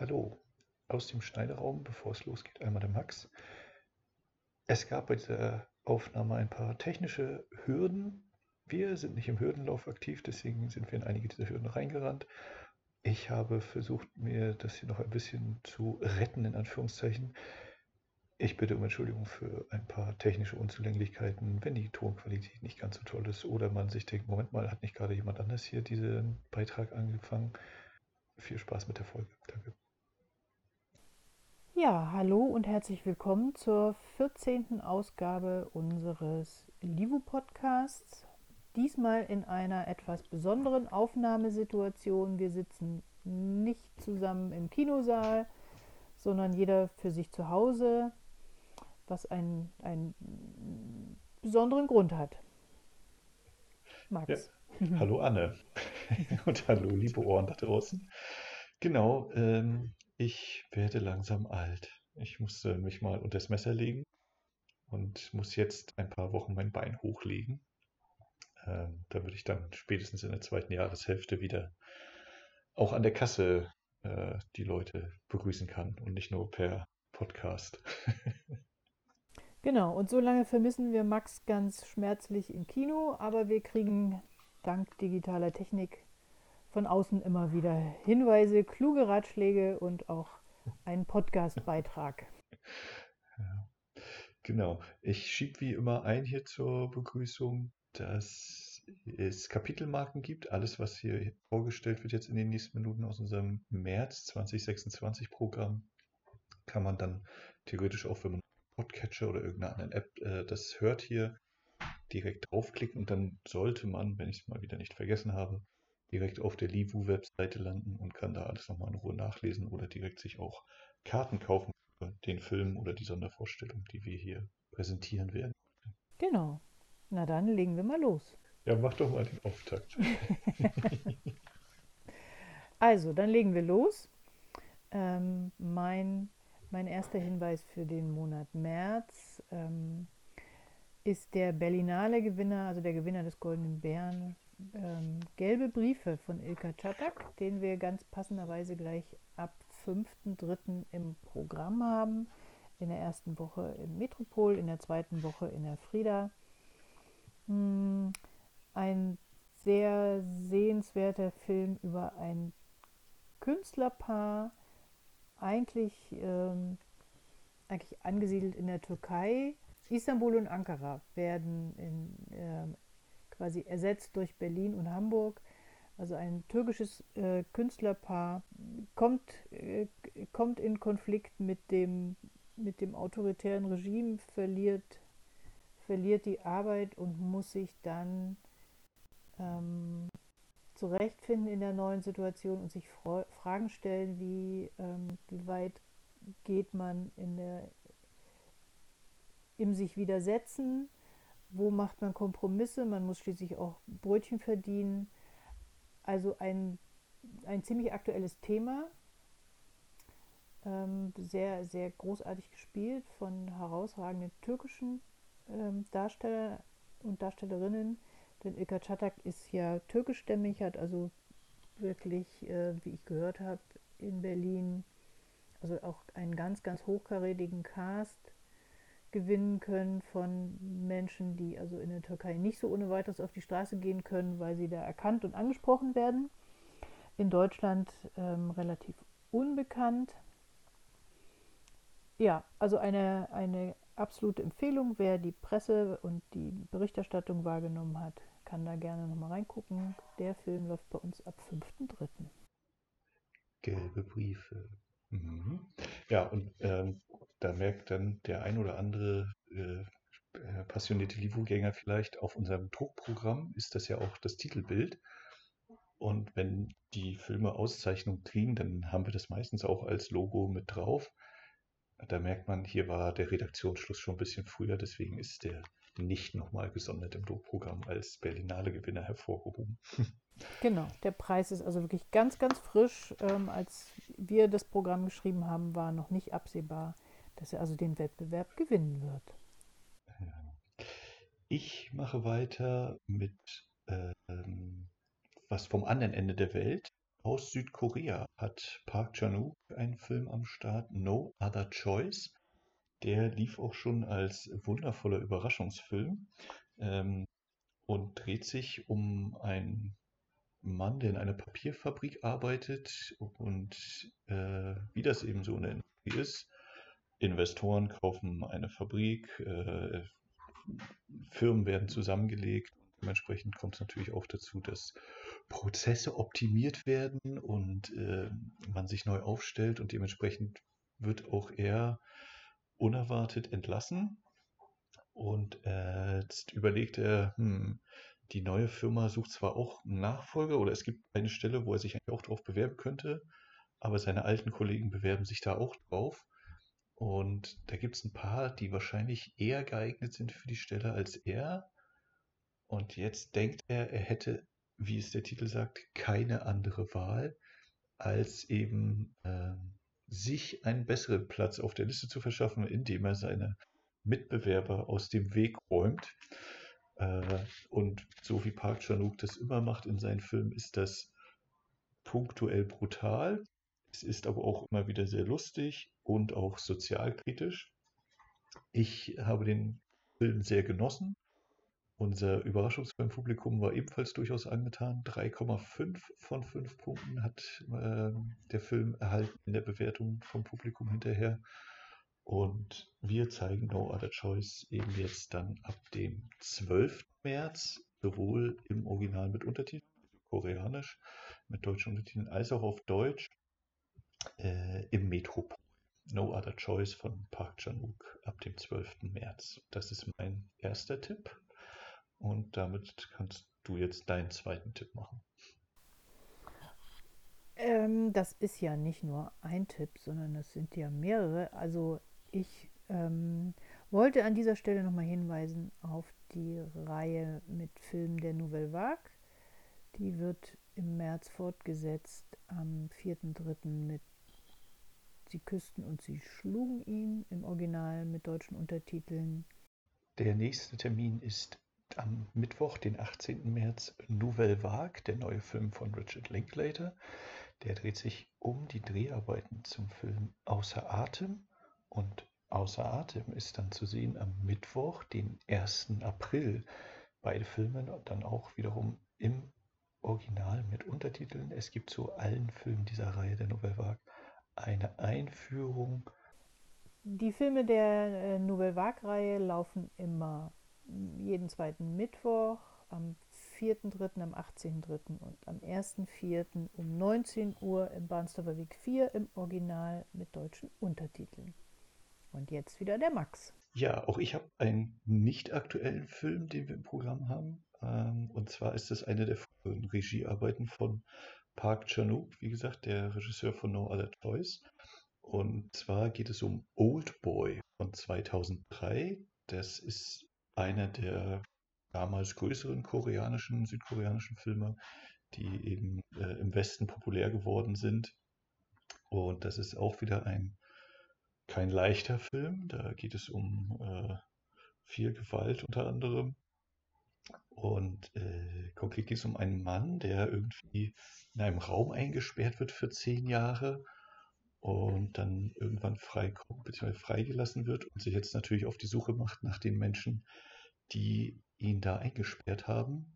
Hallo, aus dem Schneideraum, bevor es losgeht, einmal der Max. Es gab bei dieser Aufnahme ein paar technische Hürden. Wir sind nicht im Hürdenlauf aktiv, deswegen sind wir in einige dieser Hürden reingerannt. Ich habe versucht, mir das hier noch ein bisschen zu retten, in Anführungszeichen. Ich bitte um Entschuldigung für ein paar technische Unzulänglichkeiten, wenn die Tonqualität nicht ganz so toll ist oder man sich denkt, Moment mal, hat nicht gerade jemand anders hier diesen Beitrag angefangen? Viel Spaß mit der Folge. Danke. Ja, hallo und herzlich willkommen zur 14. Ausgabe unseres Livu-Podcasts. Diesmal in einer etwas besonderen Aufnahmesituation. Wir sitzen nicht zusammen im Kinosaal, sondern jeder für sich zu Hause, was einen besonderen Grund hat. Ja, Max. hallo Anne und hallo liebe Ohren da draußen. Genau, ich werde langsam alt. Ich musste mich mal unter das Messer legen und muss jetzt ein paar Wochen mein Bein hochlegen, damit ich dann spätestens in der zweiten Jahreshälfte wieder auch an der Kasse die Leute begrüßen kann und nicht nur per Podcast. Genau, und so lange vermissen wir Max ganz schmerzlich im Kino, aber wir kriegen dank digitaler Technik von außen immer wieder Hinweise, kluge Ratschläge und auch einen Podcast-Beitrag. Ja, genau. Ich schiebe wie immer ein hier zur Begrüßung, dass es Kapitelmarken gibt. Alles, was hier vorgestellt wird jetzt in den nächsten Minuten aus unserem März 2026 Programm, kann man dann theoretisch auch, wenn man Podcatcher oder irgendeiner anderen App das hört, hier direkt draufklicken und dann sollte man, wenn ich es mal wieder nicht vergessen habe, direkt auf der Livu-Webseite landen und kann da alles nochmal in Ruhe nachlesen oder direkt sich auch Karten kaufen für den Film oder die Sondervorstellung, die wir hier präsentieren werden. Genau. Na dann legen wir mal los. Ja, mach doch mal den Auftakt. Also, dann legen wir los. Ähm, mein, mein erster Hinweis für den Monat März ist der Berlinale-Gewinner, also der Gewinner des Goldenen Bären, Gelbe Briefe von Ilka Czatak, den wir ganz passenderweise gleich ab 5.3. im Programm haben. In der ersten Woche im Metropol, in der zweiten Woche in der Frieda. Hm, ein sehr sehenswerter Film über ein Künstlerpaar, eigentlich, eigentlich angesiedelt in der Türkei. Istanbul und Ankara werden quasi ersetzt durch Berlin und Hamburg. Also ein türkisches Künstlerpaar kommt, kommt in Konflikt mit dem autoritären Regime, verliert die Arbeit und muss sich dann ähm, zurechtfinden in der neuen Situation und sich Fragen stellen, wie weit geht man im sich widersetzen, wo macht man Kompromisse, man muss schließlich auch Brötchen verdienen. Also ein ziemlich aktuelles Thema, sehr, sehr großartig gespielt von herausragenden türkischen Darsteller und Darstellerinnen. Denn Ilka Czatak ist ja türkischstämmig, hat also wirklich, wie ich gehört habe, in Berlin also auch einen ganz, ganz hochkarätigen Cast gewinnen können von Menschen, die also in der Türkei nicht so ohne weiteres auf die Straße gehen können, weil sie da erkannt und angesprochen werden. In Deutschland relativ unbekannt. Ja, also eine absolute Empfehlung. Wer die Presse und die Berichterstattung wahrgenommen hat, kann da gerne nochmal reingucken. Der Film läuft bei uns ab 5.3. Gelbe Briefe. Mhm. Ja, und da merkt dann der ein oder andere passionierte Livu-Gänger vielleicht, auf unserem Druckprogramm ist das ja auch das Titelbild. Und wenn die Filme Auszeichnung kriegen, dann haben wir das meistens auch als Logo mit drauf. Da merkt man, hier war der Redaktionsschluss schon ein bisschen früher, deswegen ist der nicht nochmal gesondert im Druckprogramm als Berlinale-Gewinner hervorgehoben. Genau, der Preis ist also wirklich ganz, ganz frisch. Als wir das Programm geschrieben haben, war noch nicht absehbar, dass er also den Wettbewerb gewinnen wird. Ich mache weiter mit was vom anderen Ende der Welt. Aus Südkorea hat Park Chan-wook einen Film am Start, No Other Choice. Der lief auch schon als wundervoller Überraschungsfilm ähm, und dreht sich um einen Mann, der in einer Papierfabrik arbeitet und wie das eben so in der Industrie ist. Investoren kaufen eine Fabrik, Firmen werden zusammengelegt. Dementsprechend kommt es natürlich auch dazu, dass Prozesse optimiert werden und man sich neu aufstellt und dementsprechend wird auch er unerwartet entlassen. Und jetzt überlegt er, die neue Firma sucht zwar auch einen Nachfolger oder es gibt eine Stelle, wo er sich eigentlich auch drauf bewerben könnte, aber seine alten Kollegen bewerben sich da auch drauf. Und da gibt es ein paar, die wahrscheinlich eher geeignet sind für die Stelle als er. Und jetzt denkt er, er hätte, wie es der Titel sagt, keine andere Wahl, als eben sich einen besseren Platz auf der Liste zu verschaffen, indem er seine Mitbewerber aus dem Weg räumt. Und so wie Park Chan-wook das immer macht in seinen Filmen, ist das punktuell brutal. Es ist aber auch immer wieder sehr lustig und auch sozialkritisch. Ich habe den Film sehr genossen. Unser Überraschungsfilmpublikum war ebenfalls durchaus angetan. 3,5 von 5 Punkten hat der Film erhalten in der Bewertung vom Publikum hinterher. Und wir zeigen No Other Choice eben jetzt dann ab dem 12. März, sowohl im Original mit Untertiteln, koreanisch mit deutschen Untertiteln, als auch auf Deutsch im Metropol. No Other Choice von Park Chan-wook ab dem 12. März. Das ist mein erster Tipp. Und damit kannst du jetzt deinen zweiten Tipp machen. Das ist ja nicht nur ein Tipp, sondern das sind ja mehrere. Also ich wollte an dieser Stelle nochmal hinweisen auf die Reihe mit Filmen der Nouvelle Vague. Die wird im März fortgesetzt am 4.3. mit Sie küssten und sie schlugen ihn im Original mit deutschen Untertiteln. Der nächste Termin ist am Mittwoch, den 18. März, Nouvelle Vague, der neue Film von Richard Linklater. Der dreht sich um die Dreharbeiten zum Film Außer Atem. Und Außer Atem ist dann zu sehen am Mittwoch, den 1. April. Beide Filme dann auch wiederum im Original mit Untertiteln. Es gibt zu allen Filmen dieser Reihe der Nouvelle Vague eine Einführung. Die Filme der Nouvelle Vague-Reihe laufen immer jeden zweiten Mittwoch, am 4.3., am 18.3. und am 1.4. um 19 Uhr im Barnsdorfer Weg 4 im Original mit deutschen Untertiteln. Und jetzt wieder der Max. Ja, auch ich habe einen nicht aktuellen Film, den wir im Programm haben. Und zwar ist es eine der früheren Regiearbeiten von Park Chan-wook, wie gesagt, der Regisseur von No Other Choice. Und zwar geht es um Old Boy von 2003. Das ist einer der damals größeren südkoreanischen Filme, die eben im Westen populär geworden sind. Und das ist auch wieder kein leichter Film. Da geht es um viel Gewalt unter anderem. Und konkret geht es um einen Mann, der irgendwie in einem Raum eingesperrt wird für 10 Jahre und dann irgendwann freikommt, beziehungsweise freigelassen wird und sich jetzt natürlich auf die Suche macht nach den Menschen, die ihn da eingesperrt haben.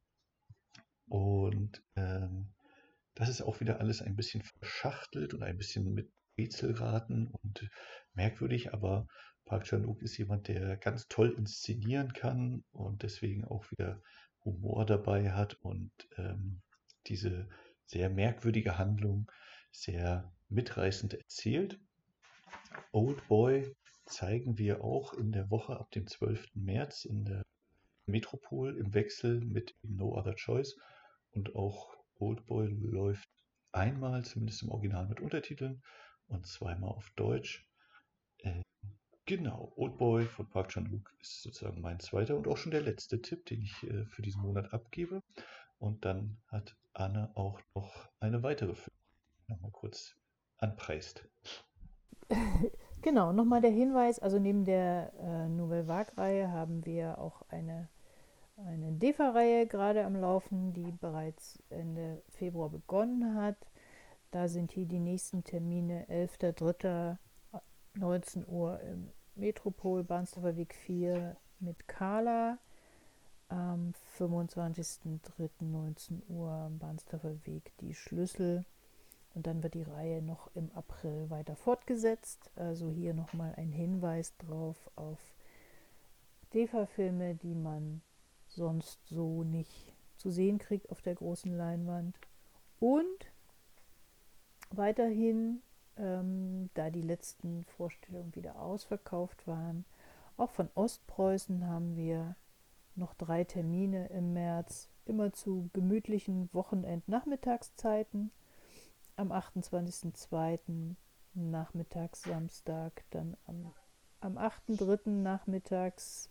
Und das ist auch wieder alles ein bisschen verschachtelt und ein bisschen mit Rätselraten und merkwürdig, aber Park Chan-wook ist jemand, der ganz toll inszenieren kann und deswegen auch wieder Humor dabei hat und diese sehr merkwürdige Handlung sehr mitreißend erzählt. Old Boy zeigen wir auch in der Woche ab dem 12. März in der Metropol im Wechsel mit No Other Choice und auch Old Boy läuft einmal, zumindest im Original mit Untertiteln und zweimal auf Deutsch. Äh, genau, Old Boy von Park Chan-wook ist sozusagen mein zweiter und auch schon der letzte Tipp, den ich für diesen Monat abgebe. Und dann hat Anne auch noch eine weitere Film, die nochmal kurz anpreist. Genau, nochmal der Hinweis, also neben der Nouvelle Vague-Reihe haben wir auch eine DEFA-Reihe gerade am Laufen, die bereits Ende Februar begonnen hat. Da sind hier die nächsten Termine: 11.03. 19 Uhr im Metropol, Barnsdorfer Weg 4 mit Carla. Am 25.03. 19 Uhr am Barnsdorfer Weg die Schlüssel. Und dann wird die Reihe noch im April weiter fortgesetzt. Also hier nochmal ein Hinweis drauf auf DEFA-Filme, die man sonst so nicht zu sehen kriegt auf der großen Leinwand. Und weiterhin, da die letzten Vorstellungen wieder ausverkauft waren, auch von Ostpreußen haben wir noch 3 Termine im März, immer zu gemütlichen Wochenend-Nachmittagszeiten. Am 28.02. nachmittags Samstag, dann am 8.03. nachmittags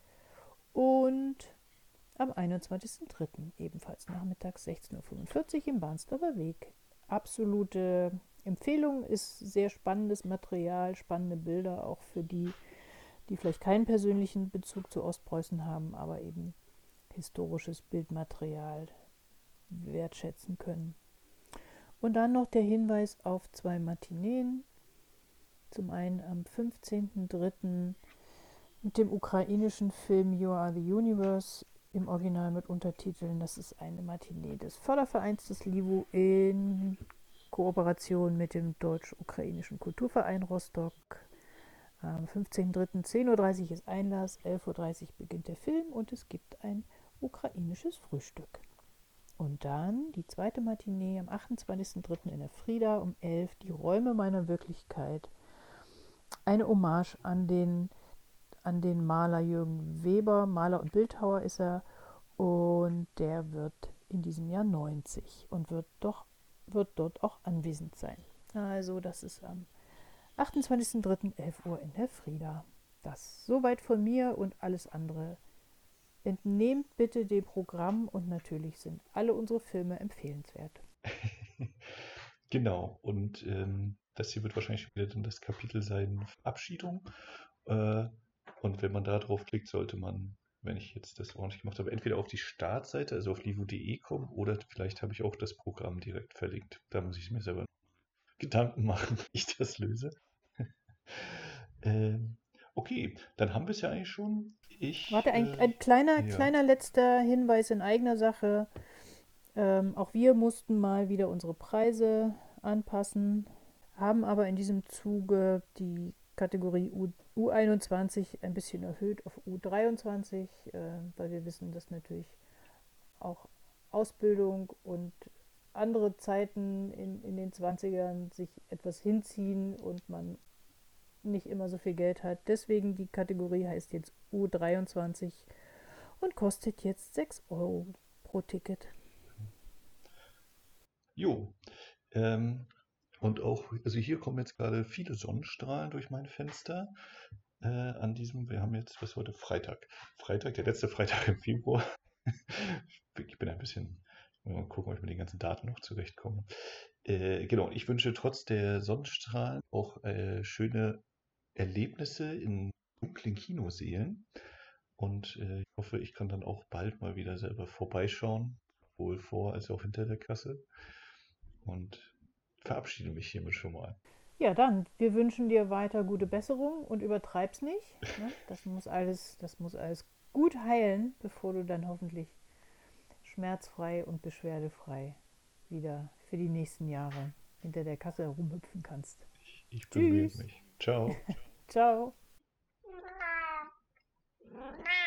und am 21.03. ebenfalls nachmittags 16.45 Uhr im Barnsdorfer Weg. Absolute Empfehlung, ist sehr spannendes Material, spannende Bilder, auch für die, die vielleicht keinen persönlichen Bezug zu Ostpreußen haben, aber eben historisches Bildmaterial wertschätzen können. Und dann noch der Hinweis auf 2 Matineen. Zum einen am 15.03. mit dem ukrainischen Film You Are the Universe im Original mit Untertiteln. Das ist eine Matinee des Fördervereins des LIWU in Kooperation mit dem Deutsch-Ukrainischen Kulturverein Rostock. Am 15.03. 10.30 Uhr ist Einlass, 11.30 Uhr beginnt der Film und es gibt ein ukrainisches Frühstück. Und dann die zweite Matinee am 28.03. in der Frieda um 11 Uhr, die Räume meiner Wirklichkeit. Eine Hommage an den Maler Jürgen Weber, Maler und Bildhauer ist er, und der wird in diesem Jahr 90 und wird dort auch anwesend sein. Also das ist am 28.03. 11 Uhr in der Frieda. Das soweit von mir, und alles andere entnehmt bitte dem Programm, und natürlich sind alle unsere Filme empfehlenswert. Genau, und das hier wird wahrscheinlich wieder dann das Kapitel sein, Verabschiedung. Äh, und wenn man da drauf klickt, sollte man, wenn ich jetzt das ordentlich gemacht habe, entweder auf die Startseite, also auf livu.de kommen, oder vielleicht habe ich auch das Programm direkt verlinkt. Da muss ich mir selber Gedanken machen, wie ich das löse. Ähm, okay, dann haben wir es ja eigentlich schon. Warte, ein kleiner, Ja. kleiner letzter Hinweis in eigener Sache. Auch wir mussten mal wieder unsere Preise anpassen, haben aber in diesem Zuge die Kategorie U21 ein bisschen erhöht auf U23, weil wir wissen, dass natürlich auch Ausbildung und andere Zeiten in den 20ern sich etwas hinziehen und man nicht immer so viel Geld hat. Deswegen die Kategorie heißt jetzt U23 und kostet jetzt 6 Euro pro Ticket. Jo. Und auch, also hier kommen jetzt gerade viele Sonnenstrahlen durch mein Fenster. Wir haben jetzt, was ist heute? Freitag. Freitag, der letzte Freitag im Februar. Ich bin ein bisschen, mal gucken, ob ich mit den ganzen Daten noch zurechtkomme. Genau, ich wünsche trotz der Sonnenstrahlen auch schöne Erlebnisse in dunklen Kinosälen. Und ich hoffe, ich kann dann auch bald mal wieder selber vorbeischauen, sowohl vor als auch hinter der Kasse. Und verabschiede mich hiermit schon mal. Ja, dann, wir wünschen dir weiter gute Besserung und übertreib's nicht. Ne? Das muss alles gut heilen, bevor du dann hoffentlich schmerzfrei und beschwerdefrei wieder für die nächsten Jahre hinter der Kasse herumhüpfen kannst. Ich bemühe Tschüss. mich. Ciao. Ciao.